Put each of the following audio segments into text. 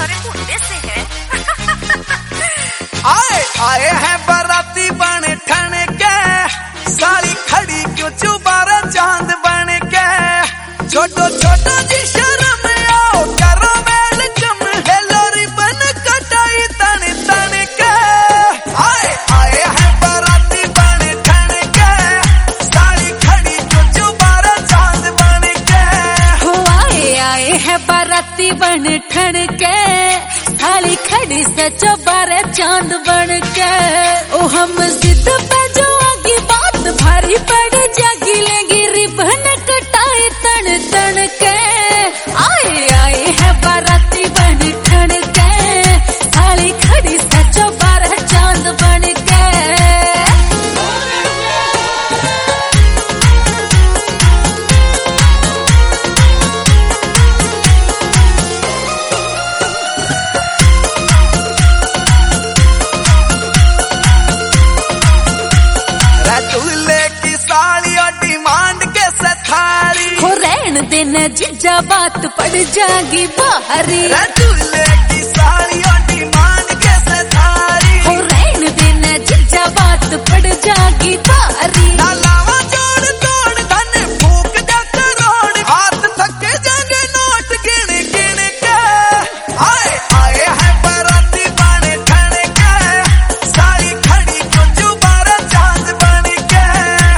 तुम्हारे मुंडे से है। आए आए हैं बाराती बन ठन के, साली खड़ी क्यों चुबारा चांद बन के। छोटो छोटो जी शर्म आओ करो वेलकम, हेलो रिबन कटाई तन तन के। आए आए हैं बाराती बन ठन के, साली खड़ी क्यों चुबारा चांद बन के। हो आए आए हैं बाराती बन ठन के, थाली खड़ी से चौबारे चांद बन के। ओ हम जिद पे जो आगे बात भारी पड़ जागी, लेंगे रिबन कटाए तन तन के। आए आए है बाराती बन ठन के, थाली खड़ी से चौबारे चांद बन के। दूल्हे की साड़ी और डिमांड के सथारी, हो रहन देना जीजा बात पड़ जागी बाहरी। दूल्हे की साड़ी और डिमांड के सथारी, हो रहन देना जीजा बात पड़ जागी बाहरी। लावा जोड़ तोड़ धन फूक जा करोड़, हाथ थके जाएंगे नोट गिन गिन के। आए आए हैं बाराती बन ठन के, साड़ी खड़ी क्यों चुबारा चांद बन के।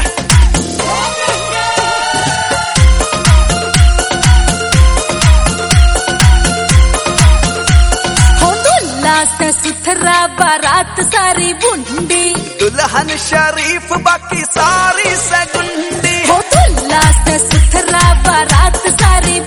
हो दुल्ला से सुथरा बारात सारी बुंडी, दुल्हन शरीफ बाकी सारी सगुंडी। हो दुल्ला से सुथरा बारात सारी